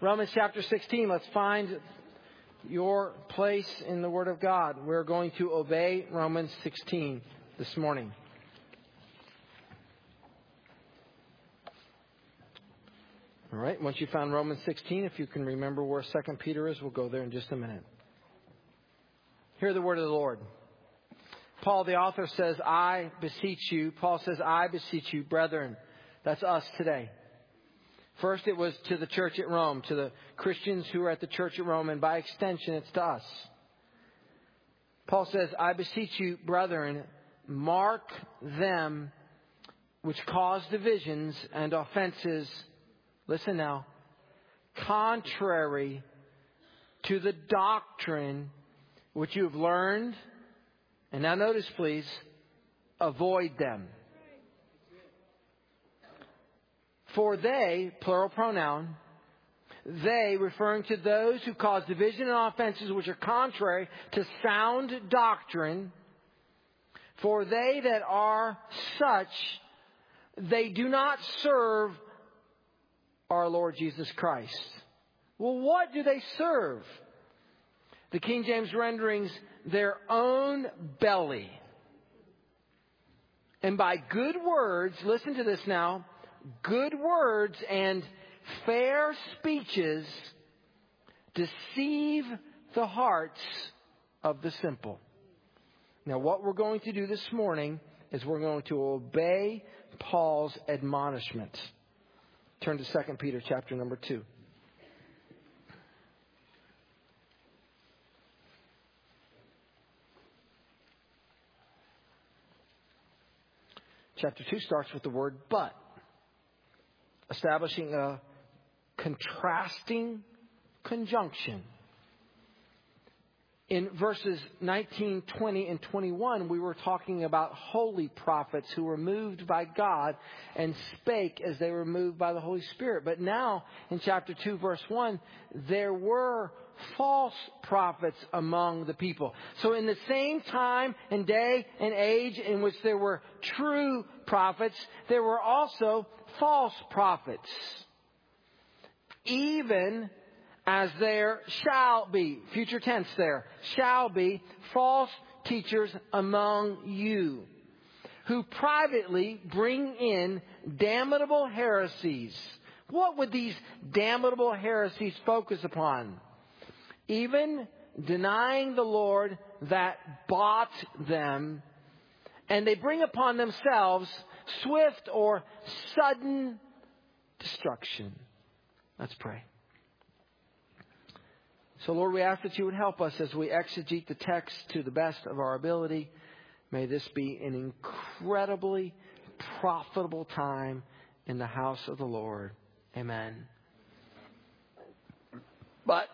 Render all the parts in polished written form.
Romans chapter 16. Let's find your place in the Word of God. We're going to obey Romans 16 this morning. All right, once you found Romans 16, if you can remember where 2 Peter is, we'll go there in just a minute. Hear the word of the Lord. Paul, the author, says, I beseech you. Paul says, I beseech you, brethren. That's us today. First, it was to the church at Rome, to the Christians who are at the church at Rome, and by extension, it's to us. Paul says, I beseech you, brethren, mark them which cause divisions and offenses. Listen now. Contrary to the doctrine which you have learned. And now notice, please, avoid them. For they, plural pronoun, they, referring to those who cause division and offenses which are contrary to sound doctrine, for they that are such, they do not serve our Lord Jesus Christ. Well, what do they serve? The King James renderings, their own belly. And by good words, listen to this now, good words and fair speeches deceive the hearts of the simple. Now, what we're going to do this morning is we're going to obey Paul's admonishment. Turn to 2 Peter chapter number 2. Chapter 2 starts with the word but, establishing a contrasting conjunction. In verses 19, 20, and 21, we were talking about holy prophets who were moved by God and spake as they were moved by the Holy Spirit. But now, in chapter 2, verse 1, there were false prophets among the people. So in the same time and day and age in which there were true prophets, there were also false prophets. Even as there shall be, future tense there, shall be false teachers among you, who privately bring in damnable heresies. What would these damnable heresies focus upon? Even denying the Lord that bought them, and they bring upon themselves swift or sudden destruction. Let's pray. So, Lord, we ask that you would help us as we exegete the text to the best of our ability. May this be an incredibly profitable time in the house of the Lord. Amen. But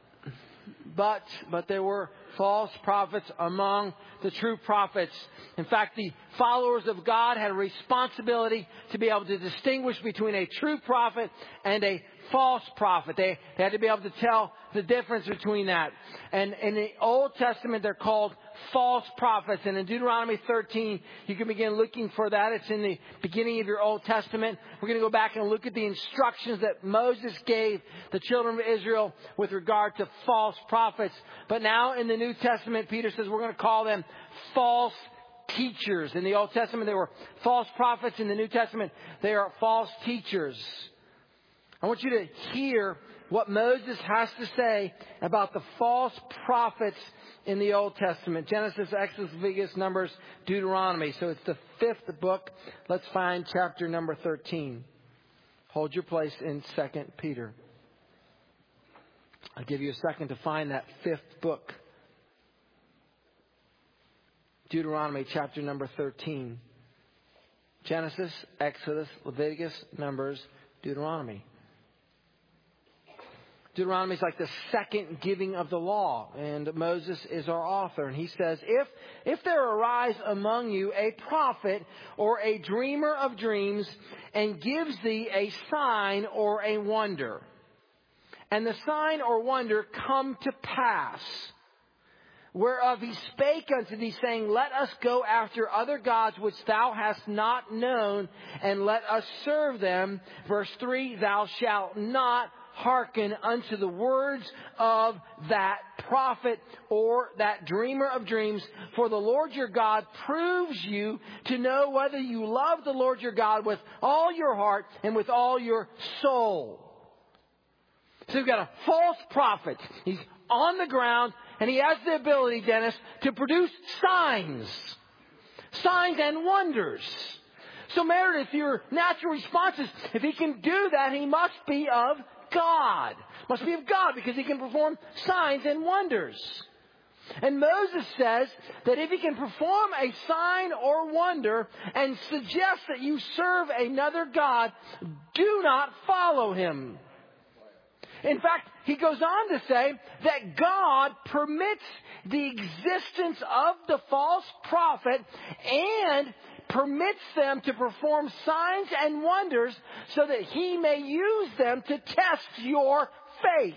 there were false prophets among the true prophets. In fact, the followers of God had a responsibility to be able to distinguish between a true prophet and a false prophet. They had to be able to tell the difference between that. And in the Old Testament, they're called false prophets. And in Deuteronomy 13, you can begin looking for that. It's in the beginning of your Old Testament. We're going to go back and look at the instructions that Moses gave the children of Israel with regard to false prophets. But now in the New Testament, Peter says we're going to call them false teachers. In the Old Testament, they were false prophets. In the New Testament, they are false teachers. I want you to hear what Moses has to say about the false prophets in the Old Testament. Genesis, Exodus, Leviticus, Numbers, Deuteronomy. So it's the fifth book. Let's find chapter number 13. Hold your place in 2 Peter. I'll give you a second to find that fifth book. Deuteronomy chapter number 13. Genesis, Exodus, Leviticus, Numbers, Deuteronomy. Deuteronomy is like the second giving of the law, and Moses is our author. And he says, if there arise among you a prophet or a dreamer of dreams, and gives thee a sign or a wonder, and the sign or wonder come to pass, whereof he spake unto thee, saying, let us go after other gods which thou hast not known, and let us serve them. Verse 3, thou shalt not hearken unto the words of that prophet or that dreamer of dreams. For the Lord your God proves you to know whether you love the Lord your God with all your heart and with all your soul. So you've got a false prophet. He's on the ground, and he has the ability, Dennis, to produce signs and wonders. So Meredith, your natural response is, if he can do that, he must be of God. Must be of God, because he can perform signs and wonders. And Moses says that if he can perform a sign or wonder and suggest that you serve another God, do not follow him. In fact, he goes on to say that God permits the existence of the false prophet and permits them to perform signs and wonders so that he may use them to test your faith.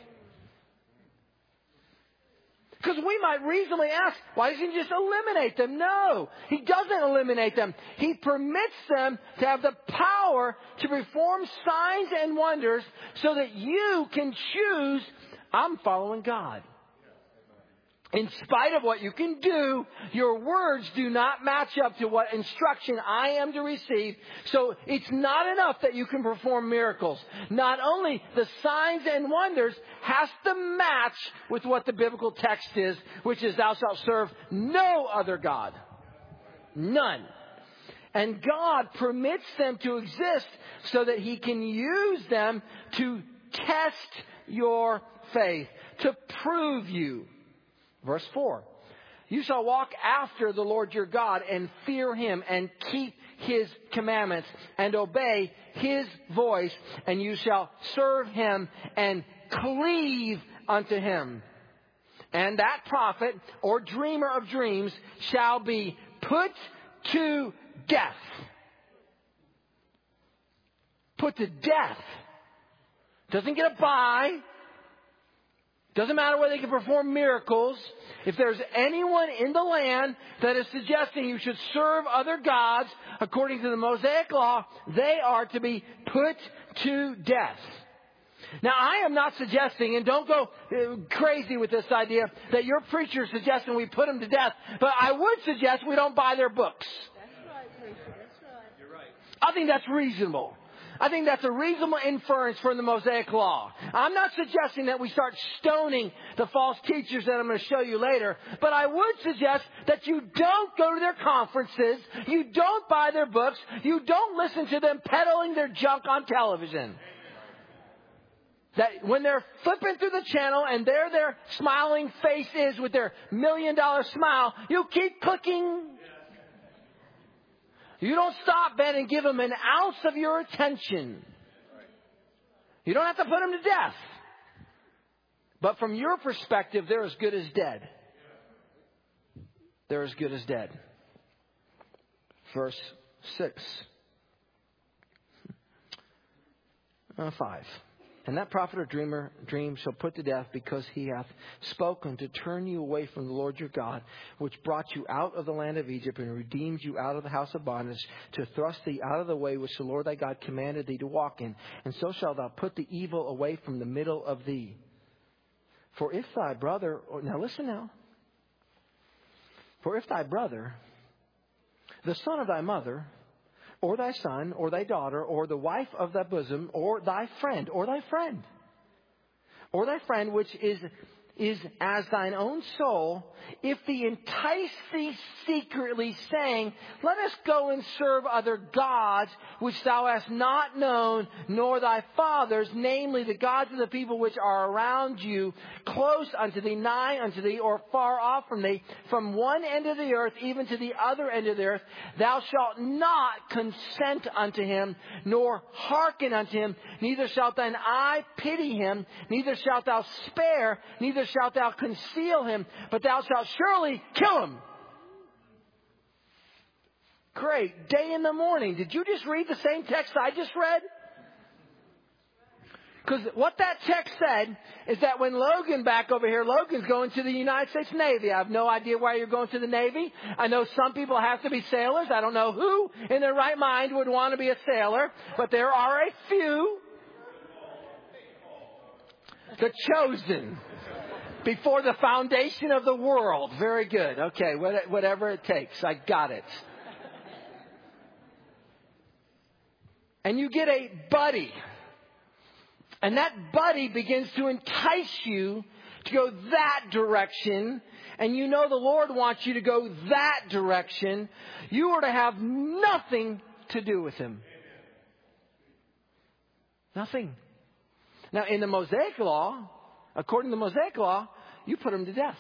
Because we might reasonably ask, why doesn't he just eliminate them? No, he doesn't eliminate them. He permits them to have the power to perform signs and wonders so that you can choose, I'm following God. In spite of what you can do, your words do not match up to what instruction I am to receive. So it's not enough that you can perform miracles. Not only the signs and wonders has to match with what the biblical text is, which is thou shalt serve no other God. None. And God permits them to exist so that he can use them to test your faith, to prove you. Verse 4, you shall walk after the Lord your God and fear him and keep his commandments and obey his voice, and you shall serve him and cleave unto him. And that prophet or dreamer of dreams shall be put to death. Put to death. Doesn't get a bye. Doesn't matter whether they can perform miracles. If there's anyone in the land that is suggesting you should serve other gods according to the Mosaic law, they are to be put to death. Now, I am not suggesting, and don't go crazy with this idea, that your preacher is suggesting we put them to death. But I would suggest we don't buy their books. That's right, preacher. That's right. You're right. I think that's reasonable. I think that's a reasonable inference from the Mosaic Law. I'm not suggesting that we start stoning the false teachers that I'm going to show you later, but I would suggest that you don't go to their conferences, you don't buy their books, you don't listen to them peddling their junk on television. That when they're flipping through the channel and there their smiling face is with their $1 million smile, you keep clicking. You don't stop, Ben, and give them an ounce of your attention. You don't have to put them to death. But from your perspective, they're as good as dead. They're as good as dead. Verse 6. 5. And that prophet or dream shall put to death, because he hath spoken to turn you away from the Lord your God, which brought you out of the land of Egypt and redeemed you out of the house of bondage, to thrust thee out of the way which the Lord thy God commanded thee to walk in. And so shalt thou put the evil away from the middle of thee. For if thy brother, now listen now. For if thy brother, the son of thy mother, or thy son, or thy daughter, or the wife of thy bosom, or thy friend, which is as thine own soul, if they entice thee secretly, saying, let us go and serve other gods, which thou hast not known, nor thy fathers, namely the gods of the people which are around you, close unto thee, nigh unto thee, or far off from thee, from one end of the earth even to the other end of the earth, thou shalt not consent unto him, nor hearken unto him, neither shalt thine eye pity him, neither shalt thou spare, neither shalt thou conceal him, but thou shalt surely kill him. Great. Day in the morning. Did you just read the same text I just read? Because what that text said is that when Logan's going to the United States Navy. I have no idea why you're going to the Navy. I know some people have to be sailors. I don't know who in their right mind would want to be a sailor, but there are a few. The chosen. Before the foundation of the world. Very good. Okay, whatever it takes. I got it. And you get a buddy. And that buddy begins to entice you to go that direction. And you know the Lord wants you to go that direction. You are to have nothing to do with him. Nothing. Now, in the Mosaic Law, according to the Mosaic Law, you put him to death.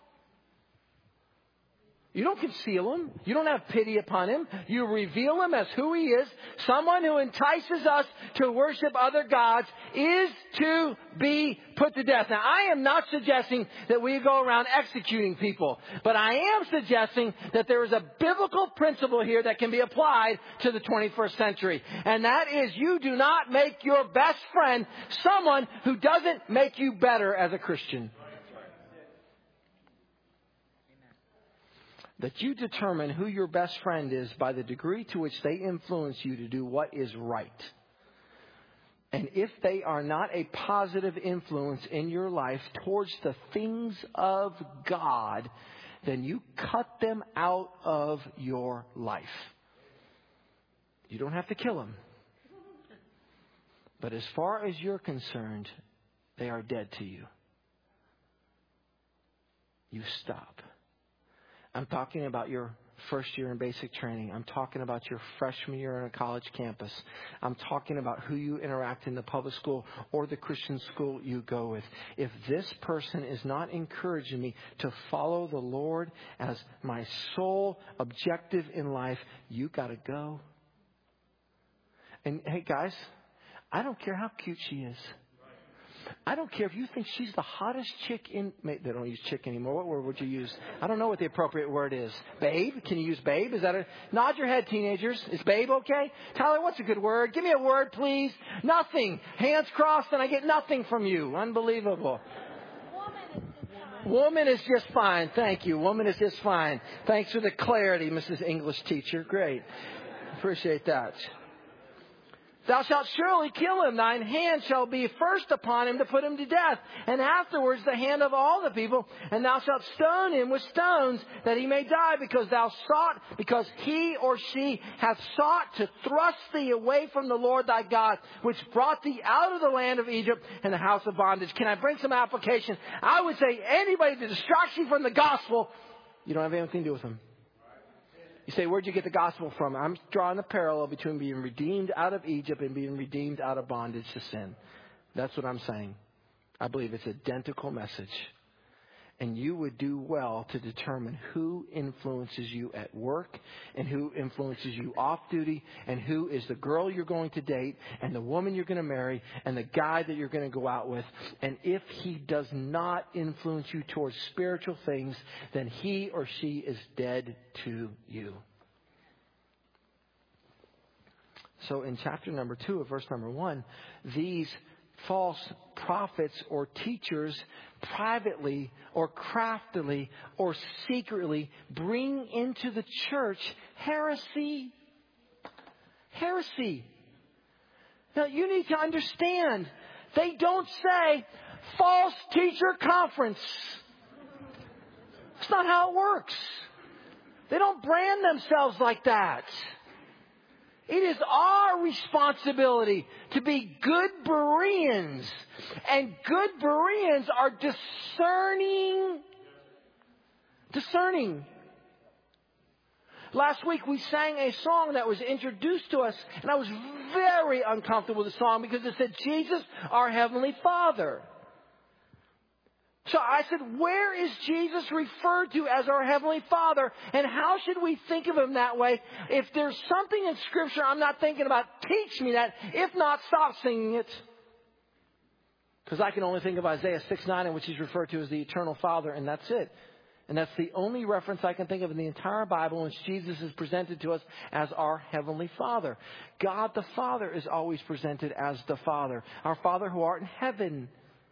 You don't conceal him. You don't have pity upon him. You reveal him as who he is. Someone who entices us to worship other gods is to be put to death. Now, I am not suggesting that we go around executing people, but I am suggesting that there is a biblical principle here that can be applied to the 21st century. And that is, you do not make your best friend someone who doesn't make you better as a Christian. That you determine who your best friend is by the degree to which they influence you to do what is right. And if they are not a positive influence in your life towards the things of God, then you cut them out of your life. You don't have to kill them. But as far as you're concerned, they are dead to you. You stop. I'm talking about your first year in basic training. I'm talking about your freshman year on a college campus. I'm talking about who you interact in the public school or the Christian school you go with. If this person is not encouraging me to follow the Lord as my sole objective in life, you got to go. And hey, guys, I don't care how cute she is. I don't care if you think she's the hottest chick in... They don't use chick anymore. What word would you use? I don't know what the appropriate word is. Babe? Can you use babe? Is that a... Nod your head, teenagers. Is babe okay? Tyler, what's a good word? Give me a word, please. Nothing. Hands crossed and I get nothing from you. Unbelievable. Woman is just fine. Thank you. Woman is just fine. Thanks for the clarity, Mrs. English teacher. Great. Appreciate that. Thou shalt surely kill him. Thine hand shall be first upon him to put him to death, and afterwards the hand of all the people. And thou shalt stone him with stones, that he may die, because he or she hath sought to thrust thee away from the Lord thy God, which brought thee out of the land of Egypt and the house of bondage. Can I bring some application? I would say anybody that distracts you from the gospel, you don't have anything to do with them. You say, where'd you get the gospel from? I'm drawing a parallel between being redeemed out of Egypt and being redeemed out of bondage to sin. That's what I'm saying. I believe it's an identical message. And you would do well to determine who influences you at work and who influences you off duty and who is the girl you're going to date and the woman you're going to marry and the guy that you're going to go out with. And if he does not influence you towards spiritual things, then he or she is dead to you. So in chapter number 2 of verse number 1, these false prophets or teachers privately or craftily or secretly bring into the church heresy. Heresy. Now you need to understand, they don't say false teacher conference. That's not how it works. They don't brand themselves like that. It is our responsibility to be good Bereans. And good Bereans are discerning. Last week we sang a song that was introduced to us, and I was very uncomfortable with the song because it said, Jesus, our Heavenly Father. So I said, where is Jesus referred to as our Heavenly Father? And how should we think of Him that way? If there's something in Scripture I'm not thinking about, teach me that. If not, stop singing it. Because I can only think of Isaiah 6:9, in which He's referred to as the Eternal Father, and that's it. And that's the only reference I can think of in the entire Bible in which Jesus is presented to us as our Heavenly Father. God the Father is always presented as the Father. Our Father who art in heaven.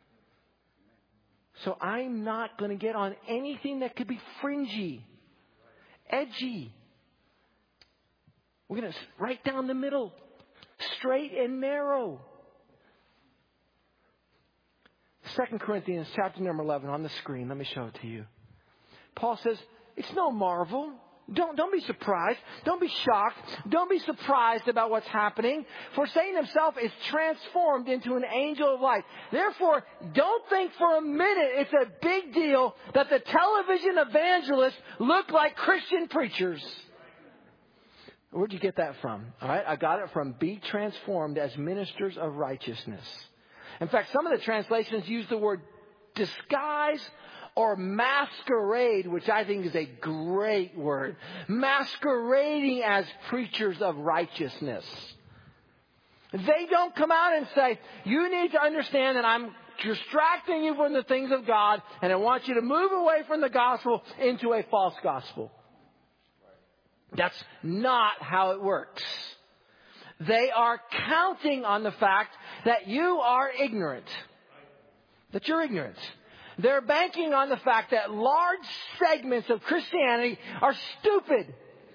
So I'm not going to get on anything that could be fringy, edgy. We're going to right down the middle, straight and narrow. 2 Corinthians chapter number 11 on the screen. Let me show it to you. Paul says, it's no marvel. Don't be surprised. Don't be shocked. Don't be surprised about what's happening. For Satan himself is transformed into an angel of light. Therefore, don't think for a minute it's a big deal that the television evangelists look like Christian preachers. Where'd you get that from? All right, I got it from be transformed as ministers of righteousness. In fact, some of the translations use the word disguise or masquerade, which I think is a great word. Masquerading as preachers of righteousness. They don't come out and say, you need to understand that I'm distracting you from the things of God, and I want you to move away from the gospel into a false gospel. That's not how it works. They are counting on the fact that you are ignorant. That you're ignorant. They're banking on the fact that large segments of Christianity are stupid.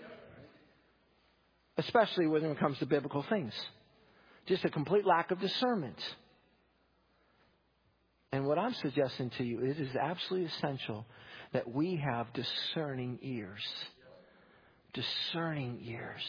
Especially when it comes to biblical things. Just a complete lack of discernment. And what I'm suggesting to you, it is absolutely essential that we have discerning ears. Discerning ears.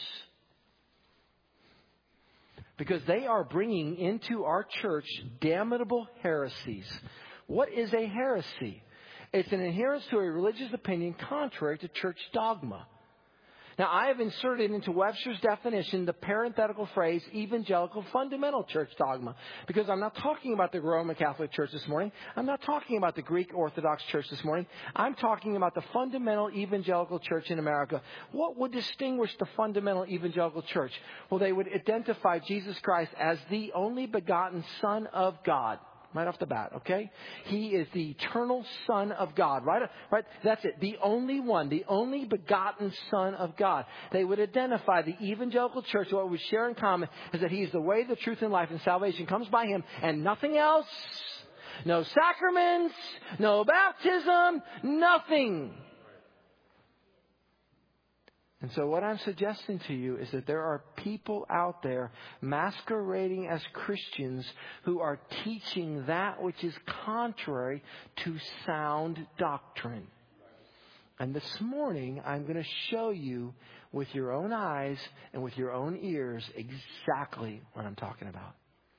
Because they are bringing into our church damnable heresies. What is a heresy? It's an adherence to a religious opinion contrary to church dogma. Now, I have inserted into Webster's definition the parenthetical phrase evangelical fundamental church dogma. Because I'm not talking about the Roman Catholic Church this morning. I'm not talking about the Greek Orthodox Church this morning. I'm talking about the fundamental evangelical church in America. What would distinguish the fundamental evangelical church? Well, they would identify Jesus Christ as the only begotten Son of God. Right off the bat, okay? He is the eternal Son of God. Right? That's it. The only one, the only begotten Son of God. They would identify the evangelical church. What we share in common is that He is the way, the truth, and life, and salvation comes by Him and nothing else. No sacraments, no baptism, nothing. And so what I'm suggesting to you is that there are people out there masquerading as Christians who are teaching that which is contrary to sound doctrine. And this morning, I'm going to show you with your own eyes and with your own ears exactly what I'm talking about.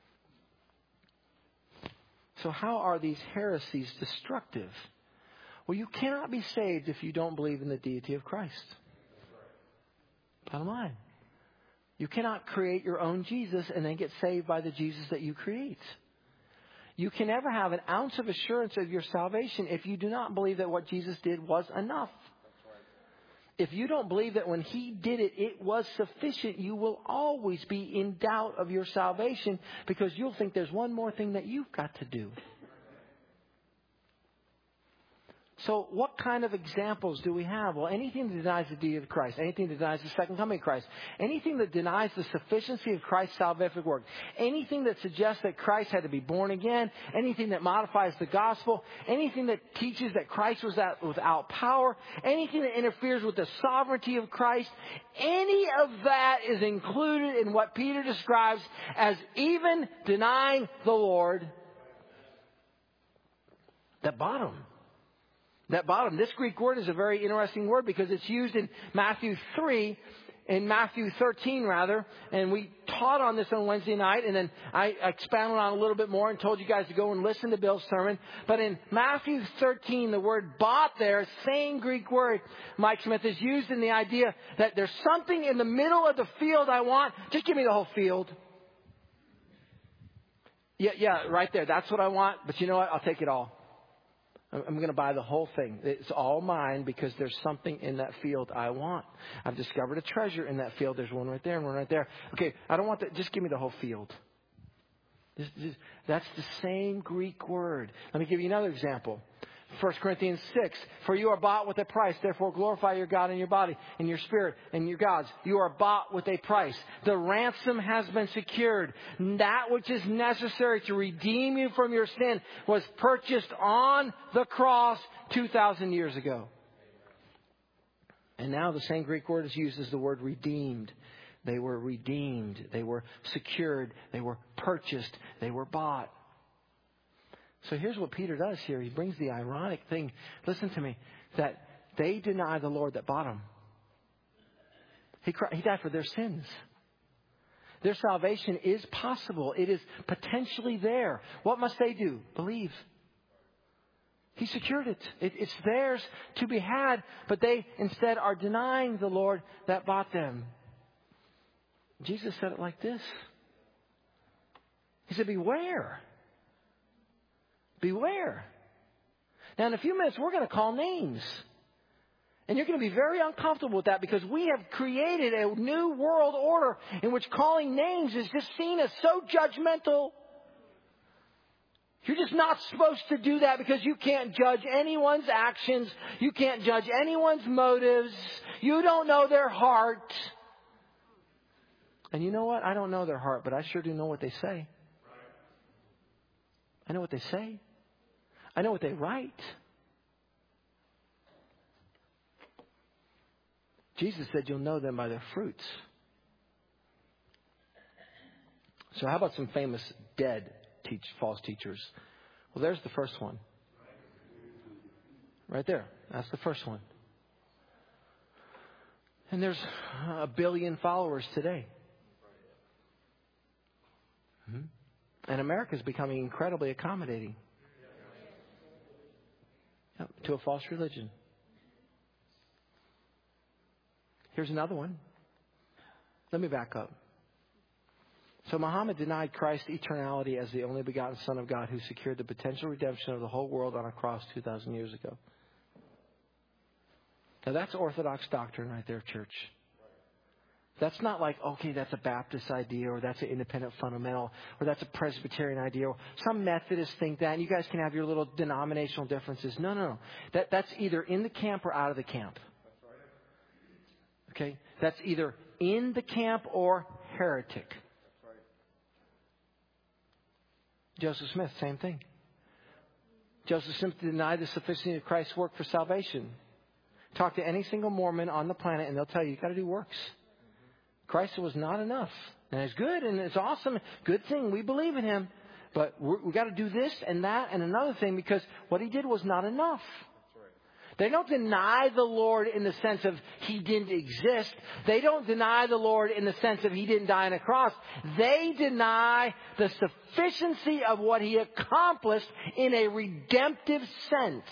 So how are these heresies destructive? Well, you cannot be saved if you don't believe in the deity of Christ. Bottom line. You cannot create your own Jesus and then get saved by the Jesus that you create. You can never have an ounce of assurance of your salvation if you do not believe that what Jesus did was enough. If you don't believe that when He did it, it was sufficient, you will always be in doubt of your salvation because you'll think there's one more thing that you've got to do. So what kind of examples do we have? Well, anything that denies the deity of Christ, anything that denies the second coming of Christ, anything that denies the sufficiency of Christ's salvific work, anything that suggests that Christ had to be born again, anything that modifies the gospel, anything that teaches that Christ was without power, anything that interferes with the sovereignty of Christ, any of that is included in what Peter describes as even denying the Lord. That bottom, this Greek word is a very interesting word because it's used in Matthew 13 rather, and we taught on this on Wednesday night, and then I expounded on it a little bit more and told you guys to go and listen to Bill's sermon. But in Matthew 13, the word bought there, same Greek word, Mike Smith, is used in the idea that there's something in the middle of the field I want. Just give me the whole field. Yeah, right there. That's what I want. But you know what? I'll take it all. I'm going to buy the whole thing. It's all mine because there's something in that field I want. I've discovered a treasure in that field. There's one right there and one right there. Okay, I don't want that. Just give me the whole field. That's the same Greek word. Let me give you another example. 1 Corinthians 6, for you are bought with a price, therefore glorify your God in your body, in your spirit, and your gods. You are bought with a price. The ransom has been secured. That which is necessary to redeem you from your sin was purchased on the cross 2,000 years ago. And now the same Greek word is used as the word redeemed. They were redeemed. They were secured. They were purchased. They were bought. So here's what Peter does here. He brings the ironic thing. Listen to me. That they deny the Lord that bought them. He died for their sins. Their salvation is possible. It is potentially there. What must they do? Believe. He secured it. It's theirs to be had, but they instead are denying the Lord that bought them. Jesus said it like this. He said, beware. Beware. Now, in a few minutes, we're going to call names. And you're going to be very uncomfortable with that because we have created a new world order in which calling names is just seen as so judgmental. You're just not supposed to do that because you can't judge anyone's actions. You can't judge anyone's motives. You don't know their heart. And you know what? I don't know their heart, but I sure do know what they say. I know what they say. I know what they write. Jesus said you'll know them by their fruits. So how about some famous dead false teachers? Well, there's the first one. Right there. That's the first one. And there's 1 billion followers today. And America's becoming incredibly accommodating to a false religion. Here's another one. Let me back up. So Muhammad denied Christ's eternality as the only begotten Son of God who secured the potential redemption of the whole world on a cross 2,000 years ago. Now that's Orthodox doctrine right there, church. That's not like, okay, that's a Baptist idea or that's an independent fundamental or that's a Presbyterian idea or some Methodists think that and you guys can have your little denominational differences. No. That's either in the camp or out of the camp. Okay? That's either in the camp or heretic. Joseph Smith, same thing. Joseph Smith denied the sufficiency of Christ's work for salvation. Talk to any single Mormon on the planet and they'll tell you got to do works. Christ was not enough. And it's good and it's awesome. Good thing. We believe in him. But we got to do this and that and another thing because what he did was not enough. They don't deny the Lord in the sense of he didn't exist. They don't deny the Lord in the sense of he didn't die on a cross. They deny the sufficiency of what he accomplished in a redemptive sense.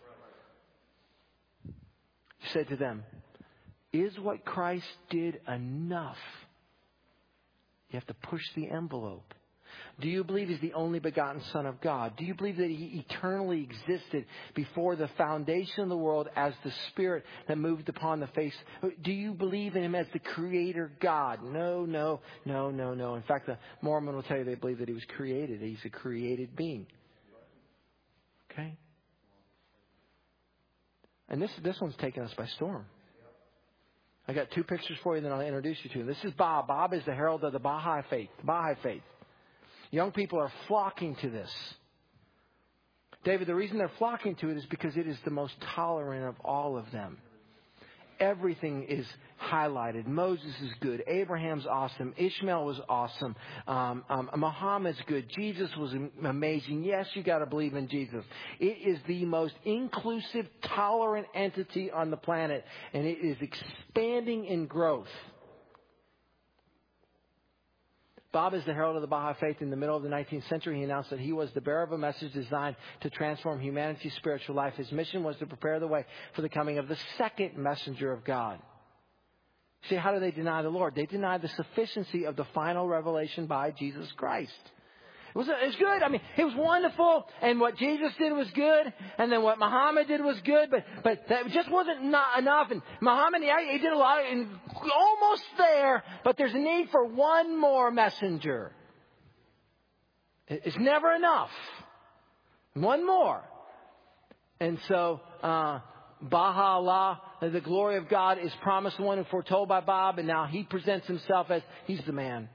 He said to them, is what Christ did enough? You have to push the envelope. Do you believe he's the only begotten Son of God? Do you believe that he eternally existed before the foundation of the world as the Spirit that moved upon the face? Do you believe in him as the Creator God? No. In fact, the Mormon will tell you they believe that he was created. He's a created being. Okay? And this one's taken us by storm. I got 2 pictures for you, then I'll introduce you to them. This is Bob. Bob is the herald of the Baha'i faith. The Baha'i faith. Young people are flocking to this. David, the reason they're flocking to it is because it is the most tolerant of all of them. Everything is highlighted. Moses is good. Abraham's awesome. Ishmael was awesome. Muhammad's good. Jesus was amazing. Yes, you got to believe in Jesus. It is the most inclusive, tolerant entity on the planet, and it is expanding in growth. Bob is the herald of the Baha'i faith. In the middle of the 19th century, he announced that he was the bearer of a message designed to transform humanity's spiritual life. His mission was to prepare the way for the coming of the second messenger of God. See, how do they deny the Lord? They deny the sufficiency of the final revelation by Jesus Christ. It was good. I mean, it was wonderful. And what Jesus did was good. And then what Muhammad did was good. But that just wasn't enough. And Muhammad, he did a lot. And almost there. But there's a need for one more messenger. It's never enough. One more. And so, Baha'u'llah, the glory of God, is promised one and foretold by Bob. And now he presents himself as he's the man.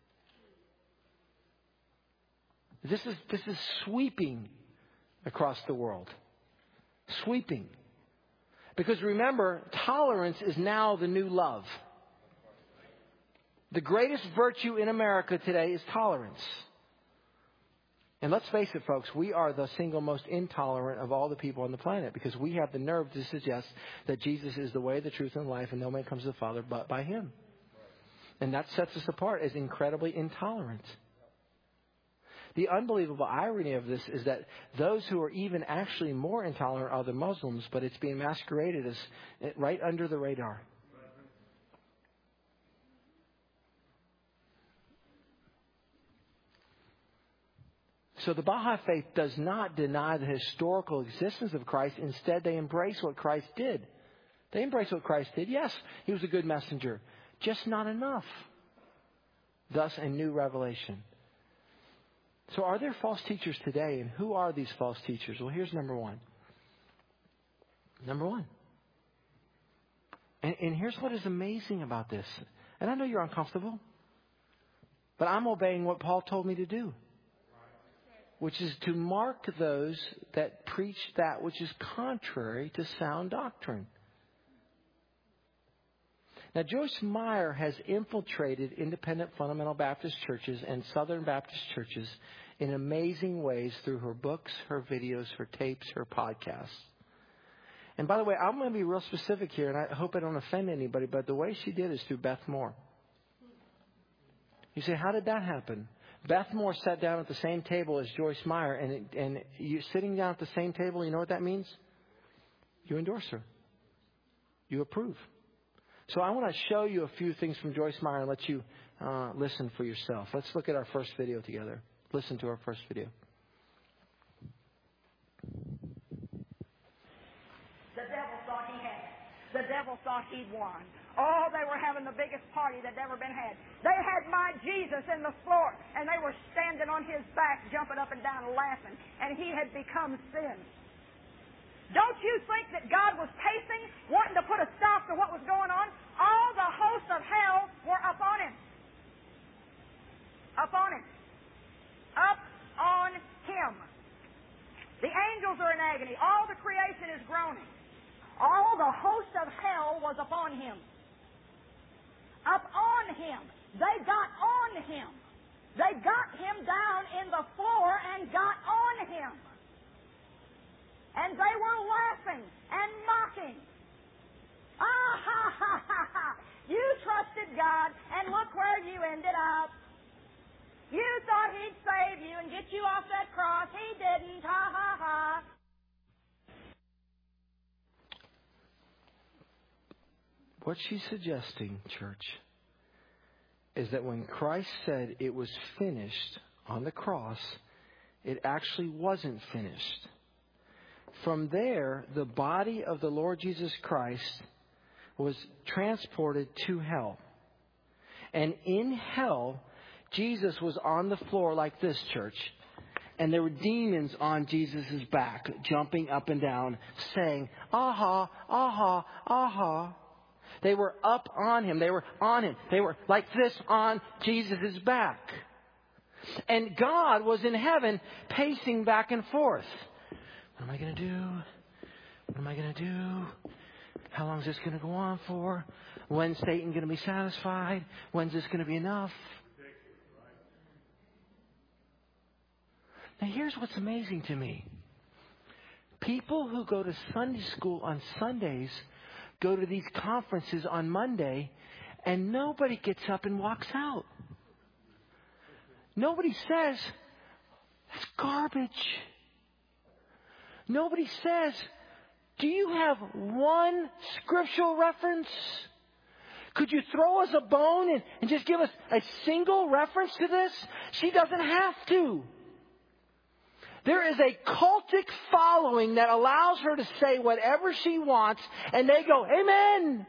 This is sweeping across the world. Sweeping. Because remember, tolerance is now the new love. The greatest virtue in America today is tolerance. And let's face it, folks, we are the single most intolerant of all the people on the planet because we have the nerve to suggest that Jesus is the way, the truth, and life, and no man comes to the Father but by Him. And that sets us apart as incredibly intolerant. The unbelievable irony of this is that those who are even actually more intolerant are the Muslims, but it's being masqueraded as right under the radar. So the Baha'i faith does not deny the historical existence of Christ. Instead, they embrace what Christ did. They embrace what Christ did. Yes, He was a good messenger. Just not enough. Thus, a new revelation. So are there false teachers today? And who are these false teachers? Well, here's number one. Number one. And here's what is amazing about this. And I know you're uncomfortable. But I'm obeying what Paul told me to do. Which is to mark those that preach that which is contrary to sound doctrine. Now, Joyce Meyer has infiltrated independent fundamental Baptist churches and Southern Baptist churches in amazing ways through her books, her videos, her tapes, her podcasts. And by the way, I'm going to be real specific here, and I hope I don't offend anybody, but the way she did is through Beth Moore. You say, how did that happen? Beth Moore sat down at the same table as Joyce Meyer, and you sitting down at the same table, you know what that means? You endorse her. You approve. So I want to show you a few things from Joyce Meyer and let you listen for yourself. Let's look at our first video together. Listen to our first video. The devil thought he had. The devil thought he'd won. Oh, they were having the biggest party that ever been had. They had my Jesus in the floor, and they were standing on His back, jumping up and down, laughing, and He had become sin. Don't you think that God was pacing, wanting to put a stop to what was going on? All the hosts of hell were up on Him. Up on Him. Up on Him. The angels are in agony. All the creation is groaning. All the host of hell was upon Him. Up on Him. They got on Him. They got Him down in the floor and got on Him. And they were laughing and mocking. Ah, ha, ha, ha, ha. You trusted God, and look where you ended up. You thought He'd save you and get you off that cross. He didn't. Ha, ha, ha. What she's suggesting, church, is that when Christ said it was finished on the cross, it actually wasn't finished. From there, the body of the Lord Jesus Christ was transported to hell. And in hell, Jesus was on the floor like this, church. And there were demons on Jesus' back, jumping up and down, saying, aha, aha, aha. They were up on Him. They were on Him. They were like this on Jesus' back. And God was in heaven pacing back and forth. What am I going to do? What am I going to do? How long is this going to go on for? When's Satan going to be satisfied? When's this going to be enough? Now here's what's amazing to me. People who go to Sunday school on Sundays go to these conferences on Monday, and nobody gets up and walks out. Nobody says, that's garbage. Nobody says, do you have one scriptural reference? Could you throw us a bone and just give us a single reference to this? She doesn't have to. There is a cultic following that allows her to say whatever she wants, and they go, amen.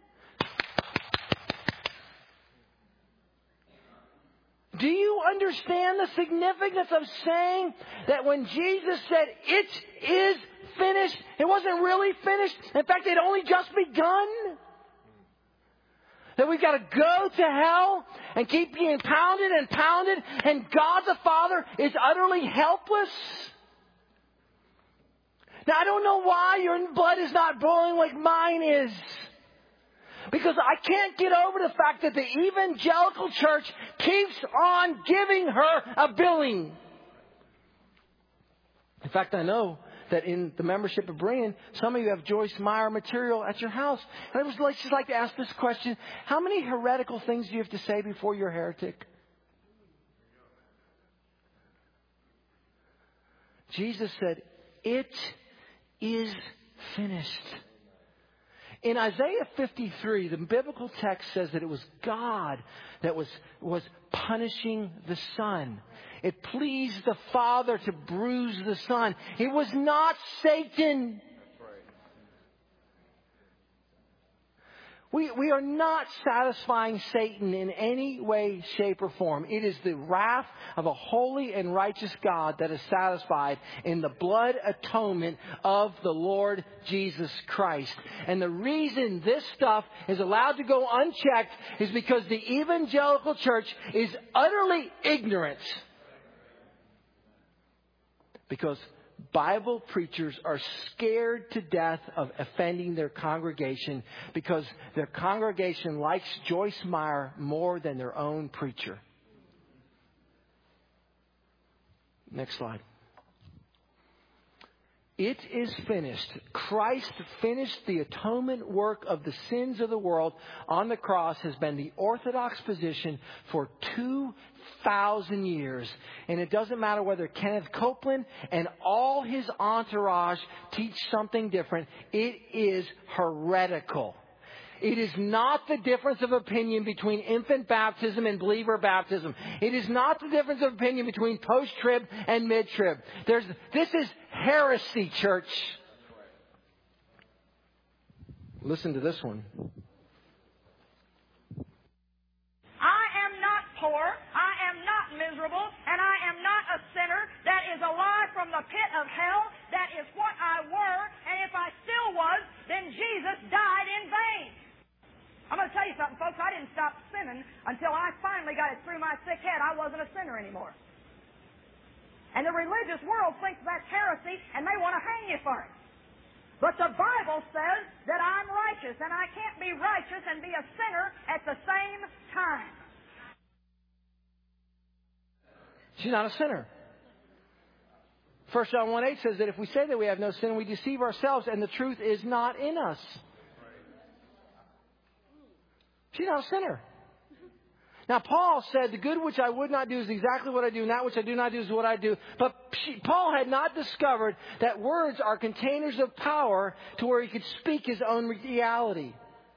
Do you understand the significance of saying that when Jesus said, it is finished, it wasn't really finished? In fact, it only just begun? That we've got to go to hell and keep being pounded and pounded, and God the Father is utterly helpless? Now, I don't know why your blood is not boiling like mine is. Because I can't get over the fact that the evangelical church keeps on giving her a billing. In fact, I know that in the membership of Berean, some of you have Joyce Meyer material at your house. And I would just like to ask this question. How many heretical things do you have to say before you're a heretic? Jesus said, "It is finished." In Isaiah 53, the biblical text says that it was God that was punishing the Son. It pleased the Father to bruise the Son. It was not Satan. We are not satisfying Satan in any way, shape, or form. It is the wrath of a holy and righteous God that is satisfied in the blood atonement of the Lord Jesus Christ. And the reason this stuff is allowed to go unchecked is because the evangelical church is utterly ignorant. Because Bible preachers are scared to death of offending their congregation because their congregation likes Joyce Meyer more than their own preacher. Next slide. It is finished. Christ finished the atonement work of the sins of the world on the cross has been the orthodox position for 2,000 years. And it doesn't matter whether Kenneth Copeland and all his entourage teach something different. It is heretical. It is not the difference of opinion between infant baptism and believer baptism. It is not the difference of opinion between post-trib and mid-trib. This is heresy, church. Listen to this one. I am not poor, I am not miserable, and I am not a sinner that is alive from the pit of hell. That is what I were, and if I still was, then Jesus died in vain. I'm going to tell you something, folks. I didn't stop sinning until I finally got it through my sick head. I wasn't a sinner anymore. And the religious world thinks that's heresy, and they want to hang you for it. But the Bible says that I'm righteous, and I can't be righteous and be a sinner at the same time. She's not a sinner. 1 John 1:8 says that if we say that we have no sin, we deceive ourselves, and the truth is not in us. She's not a sinner. Now, Paul said, the good which I would not do is exactly what I do, and that which I do not do is what I do. But Paul had not discovered that words are containers of power to where he could speak his own reality.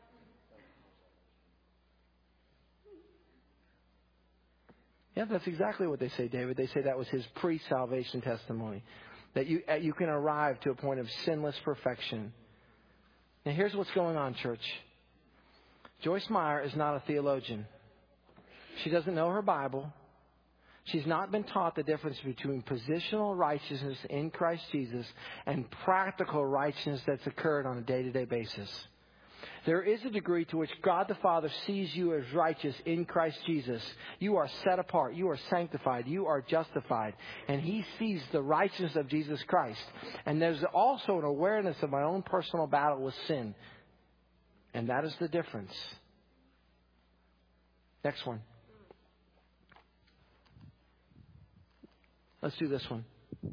Yeah, that's exactly what they say, David. They say that was his pre-salvation testimony. That you can arrive to a point of sinless perfection. Now, here's what's going on, church. Joyce Meyer is not a theologian. She doesn't know her Bible. She's not been taught the difference between positional righteousness in Christ Jesus and practical righteousness that's occurred on a day-to-day basis. There is a degree to which God the Father sees you as righteous in Christ Jesus. You are set apart. You are sanctified. You are justified. And He sees the righteousness of Jesus Christ. And there's also an awareness of my own personal battle with sin. And that is the difference. Next one. Let's do this one.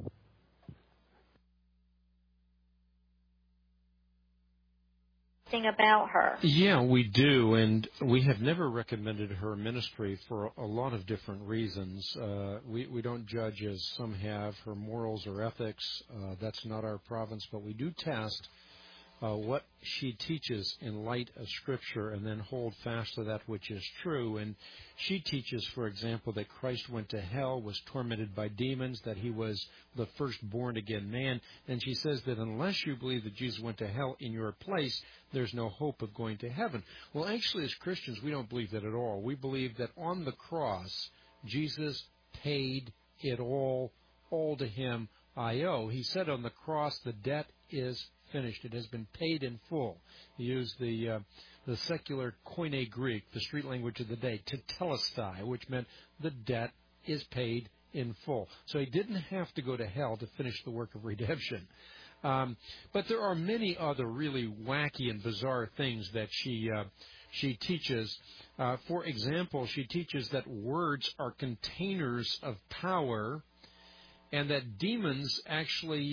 About her. Yeah, we do, and we have never recommended her ministry for a lot of different reasons. We don't judge, as some have, her morals or ethics. That's not our province, but we do test what she teaches in light of Scripture and then hold fast to that which is true. And she teaches, for example, that Christ went to hell, was tormented by demons, that He was the first born-again man. And she says that unless you believe that Jesus went to hell in your place, there's no hope of going to heaven. Well, actually, as Christians, we don't believe that at all. We believe that on the cross, Jesus paid it all to Him I owe. He said on the cross, the debt is finished. It has been paid in full. He used the secular Koine Greek, the street language of the day, tetelestai, which meant the debt is paid in full. So He didn't have to go to hell to finish the work of redemption. But there are many other really wacky and bizarre things that she teaches. For example, she teaches that words are containers of power, and that demons actually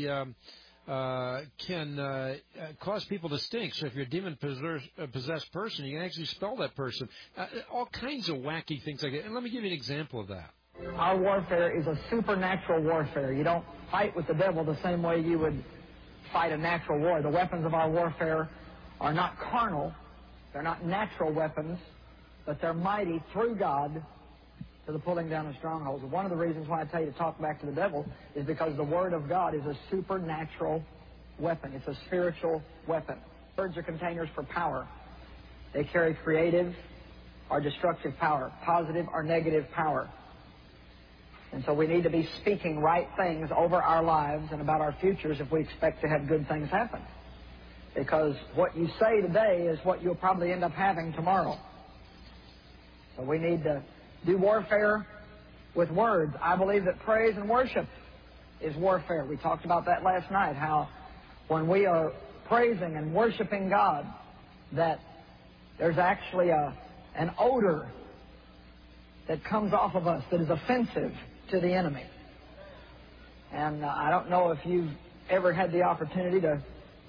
can cause people to stink. So if you're a demon-possessed person, you can actually spell that person. All kinds of wacky things like that. And let me give you an example of that. Our warfare is a supernatural warfare. You don't fight with the devil the same way you would fight a natural war. The weapons of our warfare are not carnal. They're not natural weapons, but they're mighty through God to the pulling down of strongholds. One of the reasons why I tell you to talk back to the devil is because the Word of God is a supernatural weapon. It's a spiritual weapon. Words are containers for power. They carry creative or destructive power, positive or negative power. And so we need to be speaking right things over our lives and about our futures if we expect to have good things happen. Because what you say today is what you'll probably end up having tomorrow. So we need to do warfare with words. I believe that praise and worship is warfare. We talked about that last night, how when we are praising and worshiping God, that there's actually an odor that comes off of us that is offensive to the enemy. And I don't know if you've ever had the opportunity to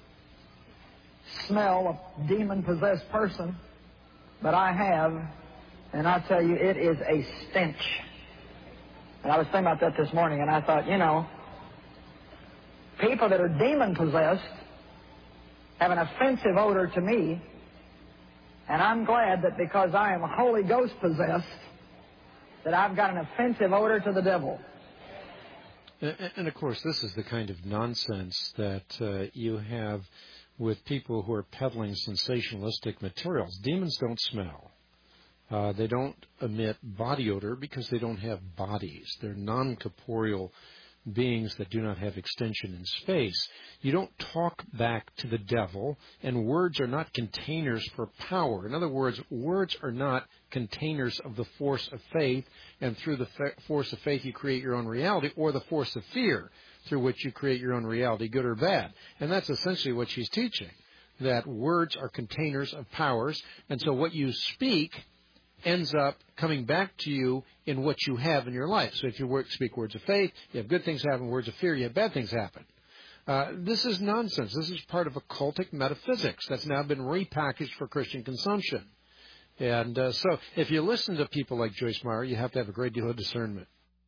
smell a demon-possessed person, but I have, and I tell you, it is a stench. And I was thinking about that this morning, and I thought, you know, people that are demon-possessed have an offensive odor to me, and I'm glad that because I am Holy Ghost-possessed, that I've got an offensive odor to the devil. And of course, this is the kind of nonsense that you have with people who are peddling sensationalistic materials. Demons don't smell. They don't emit body odor because they don't have bodies. They're non-corporeal beings that do not have extension in space. You don't talk back to the devil, and words are not containers for power. In other words, words are not containers of the force of faith, and through the force of faith you create your own reality, or the force of fear through which you create your own reality, good or bad. And that's essentially what she's teaching, that words are containers of powers, and so what you speak ends up coming back to you in what you have in your life. So if you speak words of faith, you have good things happen. Words of fear, you have bad things happen. This is nonsense. This is part of occultic metaphysics that's now been repackaged for Christian consumption. And so if you listen to people like Joyce Meyer, you have to have a great deal of discernment.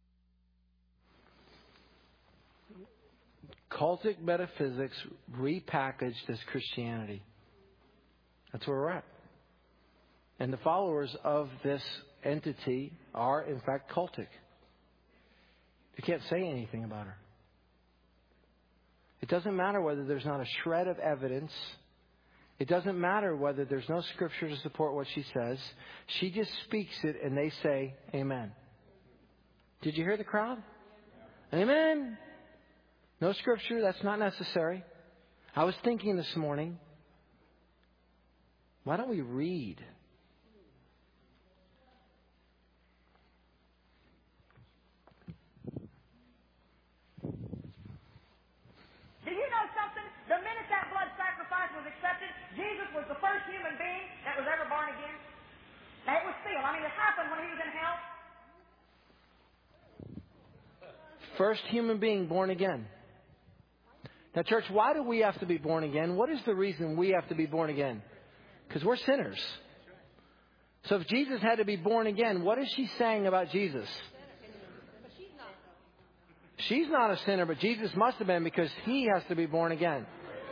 Cultic metaphysics repackaged as Christianity. That's where we're at. And the followers of this entity are, in fact, cultic. You can't say anything about her. It doesn't matter whether there's not a shred of evidence. It doesn't matter whether there's no scripture to support what she says. She just speaks it and they say, amen. Did you hear the crowd? Amen. No scripture, that's not necessary. I was thinking this morning, why don't we read? Do you know something? The minute that blood sacrifice was accepted, Jesus was the first human being that was ever born again. Now, it was sealed. I mean, it happened when he was in hell. First human being born again. Now, church, why do we have to be born again? What is the reason we have to be born again? Because we're sinners. So if Jesus had to be born again, what is she saying about Jesus? She's not a sinner, but Jesus must have been, because he has to be born again.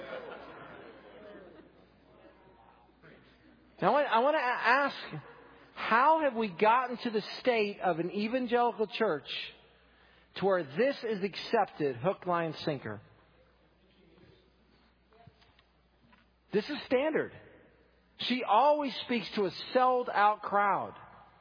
Now, I want to ask, how have we gotten to the state of an evangelical church to where this is accepted, hook, line, sinker? This is standard. She always speaks to a sold-out crowd.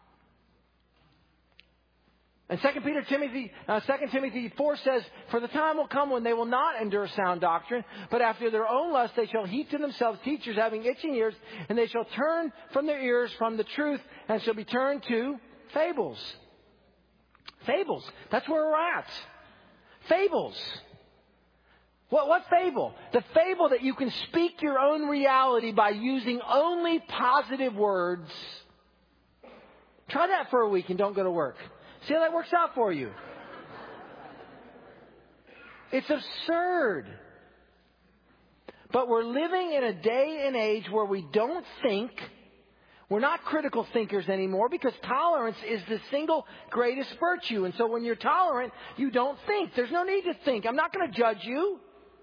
And 2 Timothy 4 says, "For the time will come when they will not endure sound doctrine, but after their own lust they shall heap to themselves teachers having itching ears, and they shall turn from their ears from the truth, and shall be turned to fables." Fables. That's where we're at. Fables. What fable? The fable that you can speak your own reality by using only positive words. Try that for a week and don't go to work. See how that works out for you. It's absurd. But we're living in a day and age where we don't think. We're not critical thinkers anymore because tolerance is the single greatest virtue. And so when you're tolerant, you don't think. There's no need to think. I'm not going to judge you.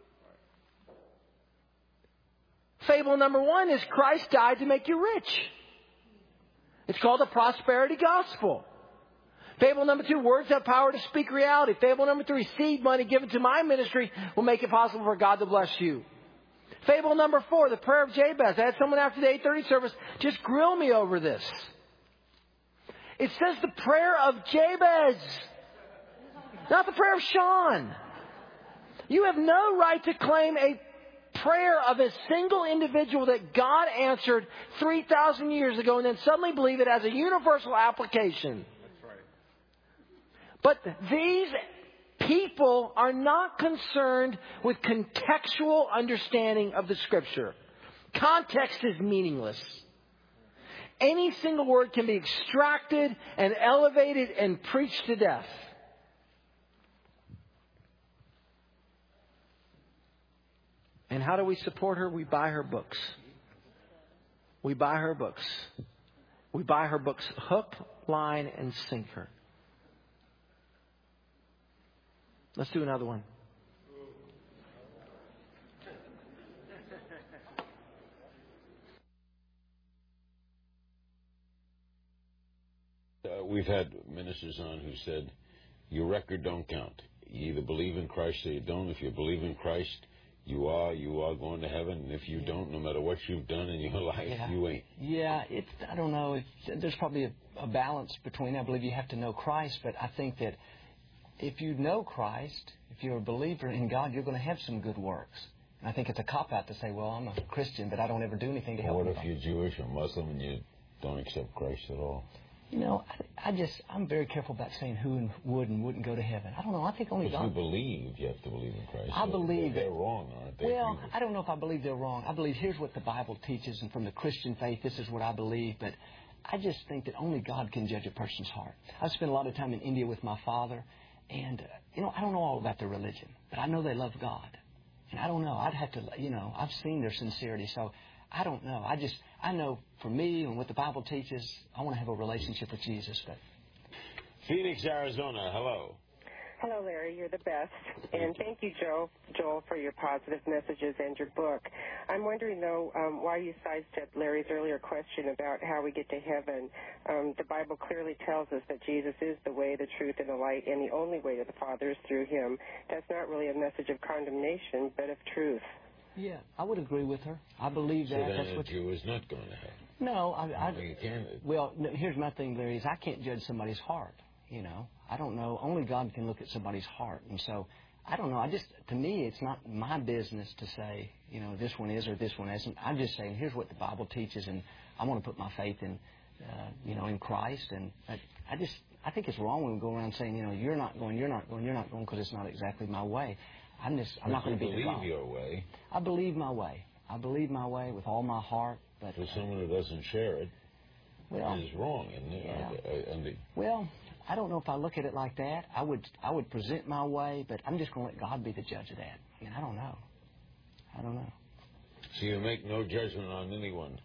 Fable number 1 is Christ died to make you rich. It's called the prosperity gospel. Fable number 2, words have power to speak reality. Fable number 3, seed money given to my ministry will make it possible for God to bless you. Fable number 4, the prayer of Jabez. I had someone after the 8:30 service just grill me over this. It says the prayer of Jabez, not the prayer of Sean. You have no right to claim a prayer of a single individual that God answered 3,000 years ago and then suddenly believe it has a universal application. That's right. But these people are not concerned with contextual understanding of the Scripture. Context is meaningless. Any single word can be extracted and elevated and preached to death. And how do we support her? We buy her books. We buy her books. We buy her books hook, line, and sinker. Let's do another one. We've had ministers on who said, your record don't count. You either believe in Christ or you don't. If you believe in Christ, you are going to heaven. And if you don't, no matter what you've done in your life, you ain't. Yeah, I don't know. There's probably a balance between, I believe you have to know Christ, but I think that if you know Christ, if you're a believer in God, you're going to have some good works. And I think it's a cop-out to say, well, I'm a Christian, but I don't ever do anything to help What if anybody. you're Jewish or Muslim and you don't accept Christ at all? You know, I'm very careful about saying who would and wouldn't go to heaven. I don't know. I think only God. If you believe, you have to believe in Christ. I believe they're wrong, aren't they? Well, I don't know if I believe they're wrong. I believe here's what the Bible teaches, and from the Christian faith, this is what I believe. But I just think that only God can judge a person's heart. I've spent a lot of time in India with my father, and, I don't know all about their religion, but I know they love God. And I don't know. I'd have to, I've seen their sincerity, so I don't know. I know for me and what the Bible teaches, I want to have a relationship with Jesus. But Phoenix, Arizona, hello. Hello, Larry. You're the best. And thank you, Joel, for your positive messages and your book. I'm wondering, though, why you sidestepped Larry's earlier question about how we get to heaven. The Bible clearly tells us that Jesus is the way, the truth, and the light, and the only way to the Father is through him. That's not really a message of condemnation, but of truth. Yeah, I would agree with her. I believe that. So then That's what a Jew is not going to heaven. No, You can't. Well, no, here's my thing, Larry, is I can't judge somebody's heart. I don't know. Only God can look at somebody's heart. And so, I don't know. To me, it's not my business to say, this one is or this one isn't. I'm just saying, here's what the Bible teaches, and I want to put my faith in, in Christ. And I think it's wrong when we go around saying, you're not going, because it's not exactly my way. I'm not going to be the God. Believe your way. I believe my way. I believe my way with all my heart. But for someone who doesn't share it, is wrong, isn't it? Well, I don't know if I look at it like that. I would present my way, but I'm just going to let God be the judge of that. I don't know. So you make no judgment on anyone?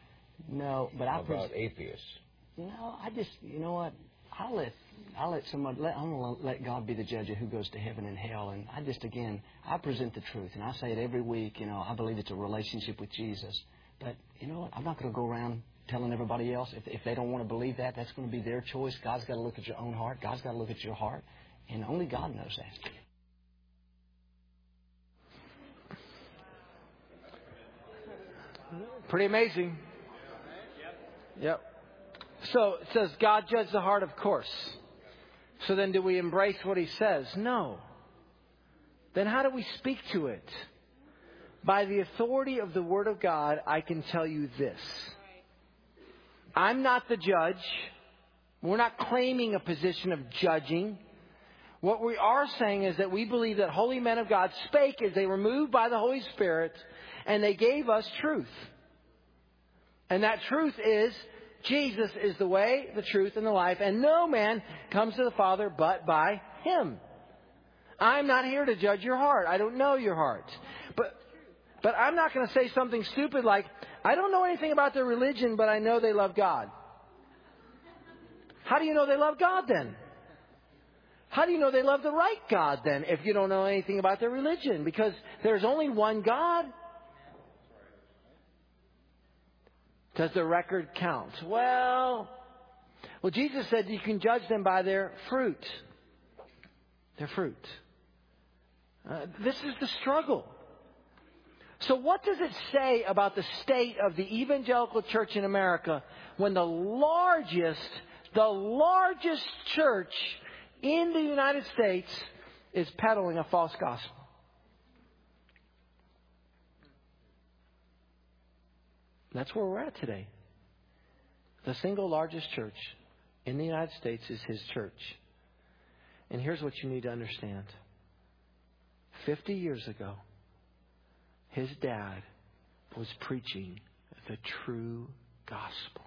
No, but about atheists? No, you know what? I'm going to let God be the judge of who goes to heaven and hell. And I present the truth. And I say it every week, I believe it's a relationship with Jesus. But you know what? I'm not going to go around telling everybody else. If they don't want to believe that, that's going to be their choice. God's got to look at your own heart. God's got to look at your heart. And only God knows that. Pretty amazing. Yep. So it says God judges the heart, of course. So then do we embrace what he says? No. Then how do we speak to it? By the authority of the Word of God, I can tell you this. I'm not the judge. We're not claiming a position of judging. What we are saying is that we believe that holy men of God spake as they were moved by the Holy Spirit, and they gave us truth. And that truth is Jesus is the way, the truth, and the life, and no man comes to the Father but by him. I'm not here to judge your heart. I don't know your heart. But I'm not going to say something stupid like, I don't know anything about their religion, but I know they love God. How do you know they love God then? How do you know they love the right God then if you don't know anything about their religion? Because there's only one God. Does the record count? Well, Jesus said you can judge them by their fruit. Their fruit. This is the struggle. So what does it say about the state of the evangelical church in America when the largest church in the United States is peddling a false gospel? That's where we're at today. The single largest church in the United States is his church. And here's what you need to understand. 50 years ago, his dad was preaching the true gospel.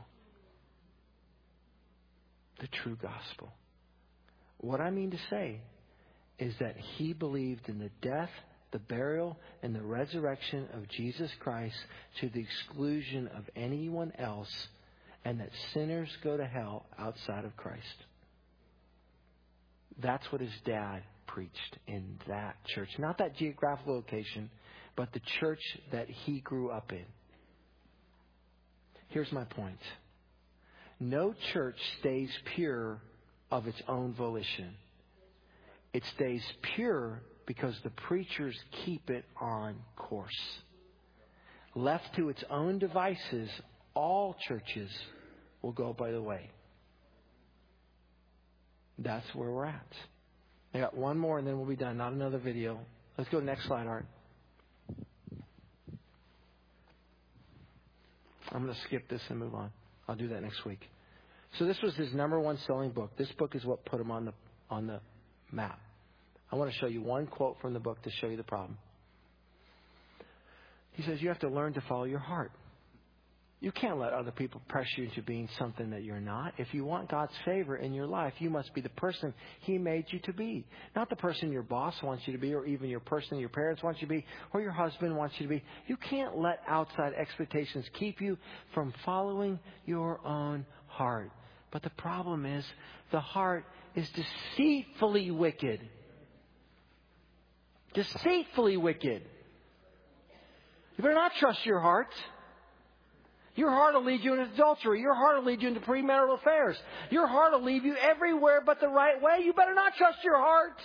The true gospel. What I mean to say is that he believed in the death, the burial, and the resurrection of Jesus Christ to the exclusion of anyone else, and that sinners go to hell outside of Christ. That's what his dad preached in that church. Not that geographical location, but the church that he grew up in. Here's my point. No church stays pure of its own volition. It stays pure because the preachers keep it on course. Left to its own devices, all churches will go by the way. That's where we're at. I got one more and then we'll be done. Not another video. Let's go to the next slide, Art. I'm going to skip this and move on. I'll do that next week. So this was his number one selling book. This book is what put him on the map. I want to show you one quote from the book to show you the problem. He says, you have to learn to follow your heart. You can't let other people pressure you into being something that you're not. If you want God's favor in your life, you must be the person He made you to be. Not the person your boss wants you to be, or even your person your parents want you to be, or your husband wants you to be. You can't let outside expectations keep you from following your own heart. But the problem is, the heart is deceitfully wicked. Deceitfully wicked. You better not trust your heart. Your heart will lead you into adultery. Your heart will lead you into premarital affairs. Your heart will lead you everywhere but the right way. You better not trust your heart.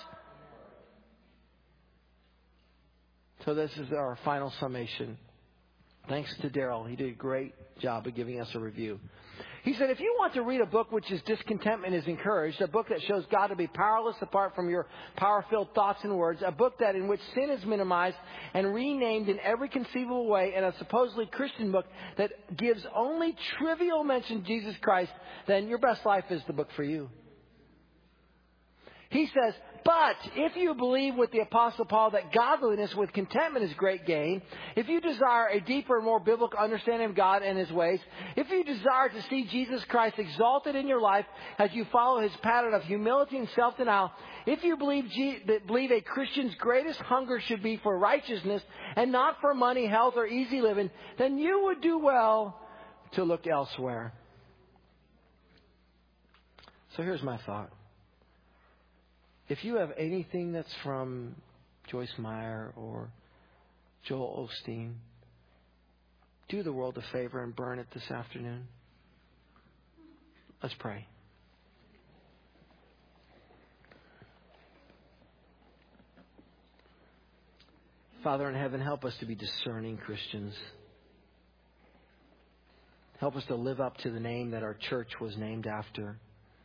So this is our final summation. Thanks to Daryl. He did a great job of giving us a review. He said, if you want to read a book which is discontentment is encouraged, a book that shows God to be powerless apart from your power-filled thoughts and words, a book that in which sin is minimized and renamed in every conceivable way, and a supposedly Christian book that gives only trivial mention of Jesus Christ, then Your Best Life is the book for you. He says, but if you believe with the Apostle Paul that godliness with contentment is great gain, if you desire a deeper and more biblical understanding of God and His ways, if you desire to see Jesus Christ exalted in your life as you follow His pattern of humility and self-denial, if you believe a Christian's greatest hunger should be for righteousness and not for money, health, or easy living, then you would do well to look elsewhere. So here's my thought. If you have anything that's from Joyce Meyer or Joel Osteen, do the world a favor and burn it this afternoon. Let's pray. Father in heaven, help us to be discerning Christians. Help us to live up to the name that our church was named after.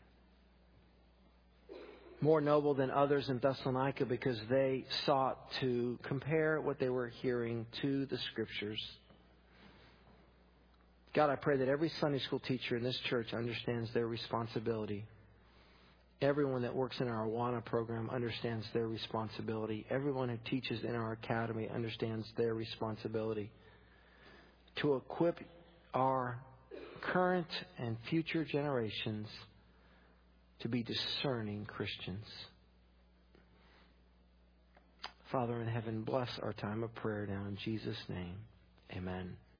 More noble than others in Thessalonica because they sought to compare what they were hearing to the Scriptures. God, I pray that every Sunday school teacher in this church understands their responsibility. Everyone that works in our Awana program understands their responsibility. Everyone who teaches in our academy understands their responsibility to equip our current and future generations to be discerning Christians. Father in heaven, bless our time of prayer now in Jesus' name. Amen.